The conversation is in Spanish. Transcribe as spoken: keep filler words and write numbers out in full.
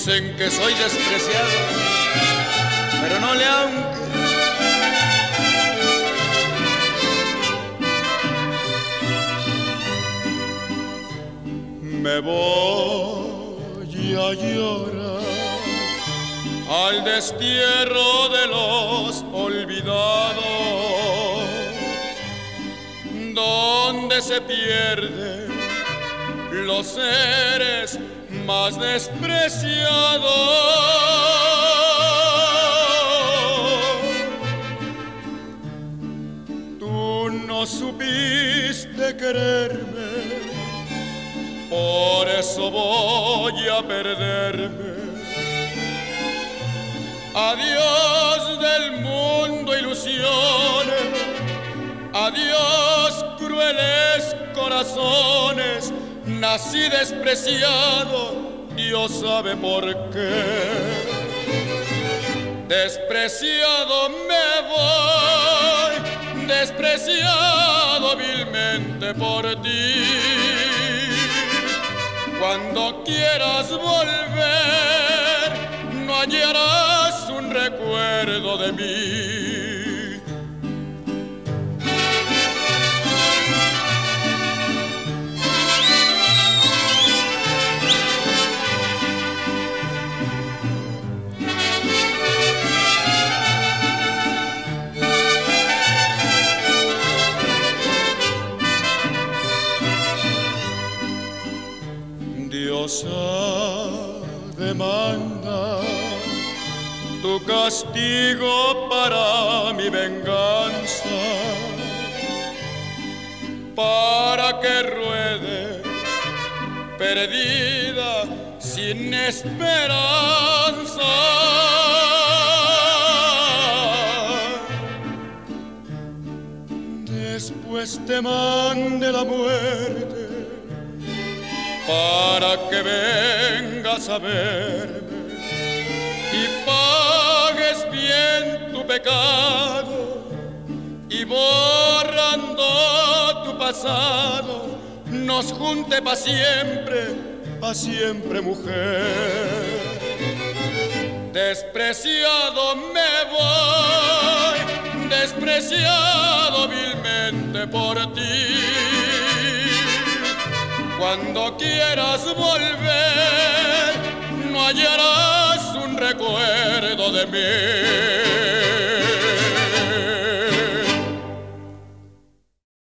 Dicen que soy despreciado, pero no le aunque. Me voy a llorar al destierro de los olvidados, donde se pierden los seres más despreciados. Tú no supiste quererme, por eso voy a perderme. Adiós del mundo ilusiones, adiós crueles corazones. Nací despreciado, Dios sabe por qué. Despreciado me voy, despreciado vilmente por ti. Cuando quieras volver, no hallarás un recuerdo de mí. Dios demanda tu castigo para mi venganza, para que ruede perdida sin esperanza. Después te mande la muerte para que vengas a verme y pagues bien tu pecado, y borrando tu pasado nos junte pa' siempre, pa' siempre, mujer. Despreciado me voy, despreciado vilmente por ti. Cuando quieras volver, no hallarás un recuerdo de mí.